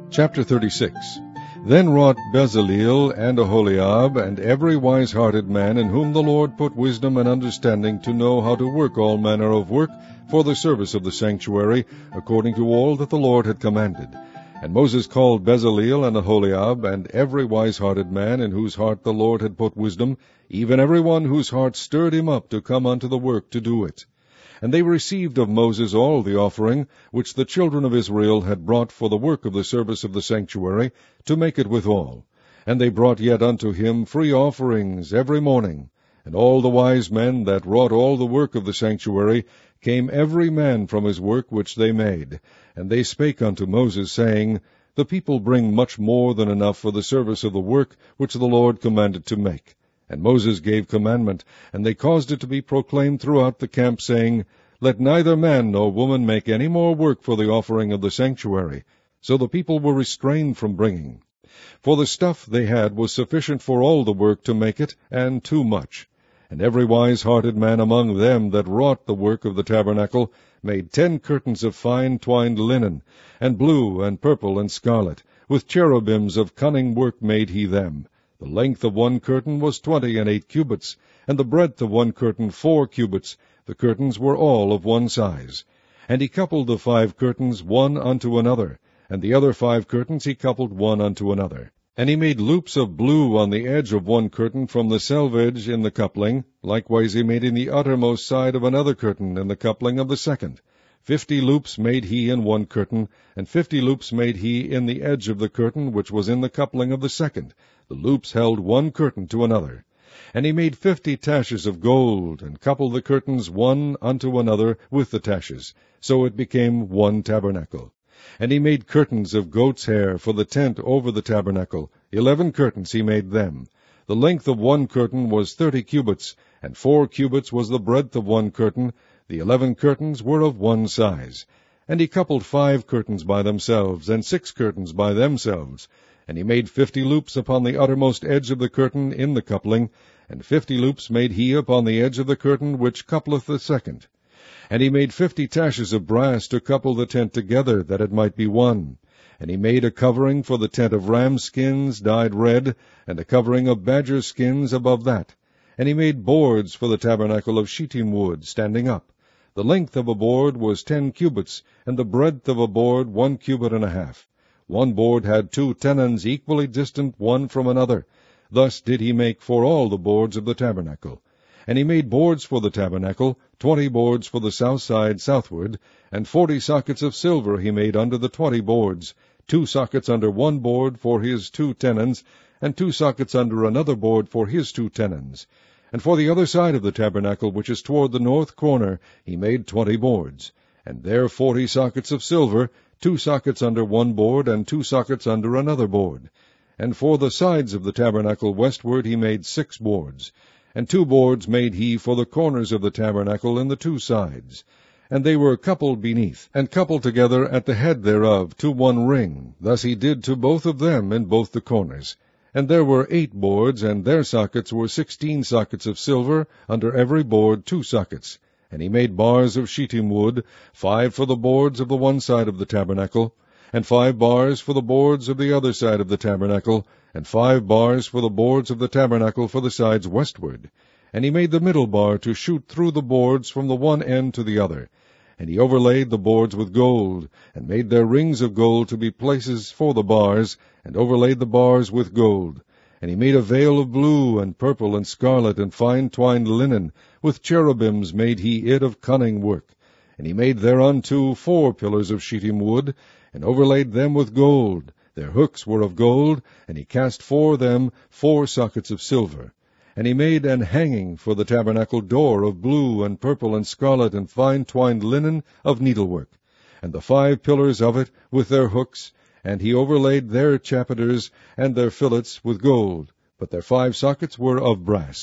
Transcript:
Chapter 36. Then wrought Bezaleel and Aholiab, and every wise-hearted man in whom the Lord put wisdom and understanding to know how to work all manner of work for the service of the sanctuary, according to all that the Lord had commanded. And Moses called Bezaleel and Aholiab, and every wise-hearted man in whose heart the Lord had put wisdom, even every one whose heart stirred him up to come unto the work to do it. And they received of Moses all the offering which the children of Israel had brought for the work of the service of the sanctuary, to make it withal. And they brought yet unto him free offerings every morning. And all the wise men that wrought all the work of the sanctuary came every man from his work which they made. And they spake unto Moses, saying, The people bring much more than enough for the service of the work which the Lord commanded to make. And Moses gave commandment, and they caused it to be proclaimed throughout the camp, saying, Let neither man nor woman make any more work for the offering of the sanctuary. So the people were restrained from bringing. For the stuff they had was sufficient for all the work to make it, and too much. And every wise-hearted man among them that wrought the work of the tabernacle made 10 curtains of fine twined linen, and blue, and purple, and scarlet. With cherubims of cunning work made he them. The length of one curtain was 28 cubits, and the breadth of one curtain 4 cubits. The curtains were all of one size. And he coupled the 5 curtains one unto another, and the other 5 curtains he coupled one unto another. And he made loops of blue on the edge of one curtain from the selvedge in the coupling. Likewise he made in the uttermost side of another curtain in the coupling of the second. 50 loops made he in one curtain, and 50 loops made he in the edge of the curtain which was in the coupling of the second. The loops held one curtain to another. And he made 50 taches of gold, and coupled the curtains one unto another with the taches. So it became one tabernacle. And he made curtains of goat's hair for the tent over the tabernacle. 11 curtains he made them. The length of one curtain was 30 cubits, and 4 cubits was the breadth of one curtain. The 11 curtains were of one size. And he coupled 5 curtains by themselves, and 6 curtains by themselves. And he made 50 loops upon the uttermost edge of the curtain in the coupling, and 50 loops made he upon the edge of the curtain which coupleth the second. And he made 50 taches of brass to couple the tent together, that it might be one. And he made a covering for the tent of ram skins dyed red, and a covering of badger skins above that. And he made boards for the tabernacle of shittim wood, standing up. The length of a board was 10 cubits, and the breadth of a board 1 cubit and a half. One board had 2 tenons equally distant one from another. Thus did he make for all the boards of the tabernacle. And he made boards for the tabernacle, 20 boards for the south side southward, and 40 sockets of silver he made under the 20 boards, 2 sockets under one board for his 2 tenons, and 2 sockets under another board for his 2 tenons. And for the other side of the tabernacle, which is toward the north corner, he made 20 boards, and there 40 sockets of silver, 2 sockets under one board, and 2 sockets under another board. And for the sides of the tabernacle westward he made 6 boards. And 2 boards made he for the corners of the tabernacle in the 2 sides. And they were coupled beneath, and coupled together at the head thereof to one ring. Thus he did to both of them in both the corners. And there were 8 boards, and their sockets were 16 sockets of silver, under every board 2 sockets. And he made bars of shittim wood, 5 for the boards of the one side of the tabernacle, and 5 bars for the boards of the other side of the tabernacle, and 5 bars for the boards of the tabernacle for the sides westward. And he made the middle bar to shoot through the boards from the one end to the other. And he overlaid the boards with gold, and made their rings of gold to be places for the bars, and overlaid the bars with gold. And he made a veil of blue, and purple, and scarlet, and fine twined linen. With cherubims made he it of cunning work. And he made thereunto 4 pillars of shittim wood, and overlaid them with gold. Their hooks were of gold, and he cast for them 4 sockets of silver. And he made an hanging for the tabernacle door of blue, and purple, and scarlet, and fine twined linen of needlework. And the 5 pillars of it with their hooks, and he overlaid their chapiters and their fillets with gold, but their 5 sockets were of brass.